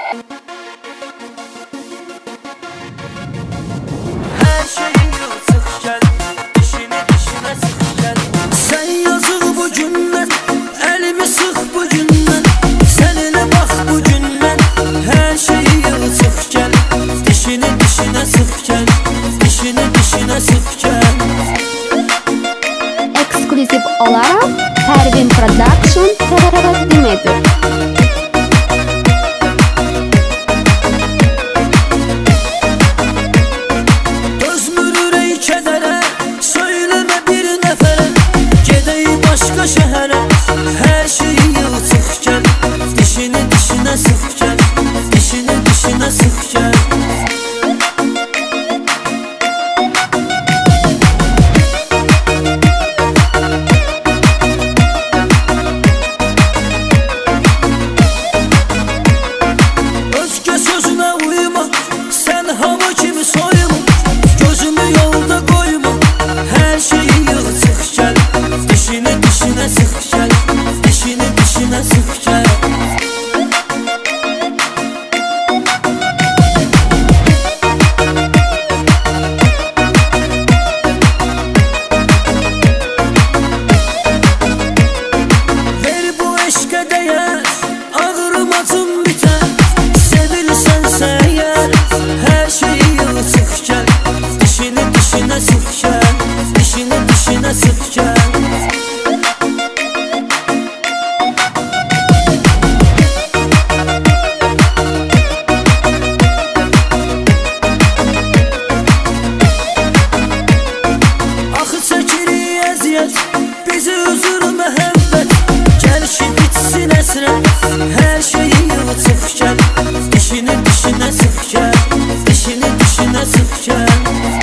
Her şeyi sık gel, dişini dişine sık gel. Sen yazık bu günden, elimi sık bu günden. Seninle bak bu günden, her şeyi sık gel, dişini dişine sık gel, dişini dişine sık gel. Eksklusif olarak Pervin Production təqdim edir. Dözmür ey kədərə, söyləmə bir nəfərə, gedək başqa şəhərə. Hər şeyi sıx gəl, dişini dişinə sıx gəl, dişini dişinə sıx gəl. Özgə sözünə uyma, sən hava kimi soyma, gözümü yolda qoyma. Hər şeyi sıx gəl, dişini dişinə sıx gəl, dişini dişinə sıx gəl. Ver bu eşqə dəyər, ağrım acım bitər. Sevirsənsə əgər, hər şeyi sıx gəl, dişini dişinə sıx gəl, dişini dişinə sıx gəl. Axı çəkirik əziyyət, bizi üzür məhəbbət. Gəl ki bitsin əsrət, hər şeyi sıx gəl, dişini dişinə sıx gəl, dişini dişinə sıx gəl.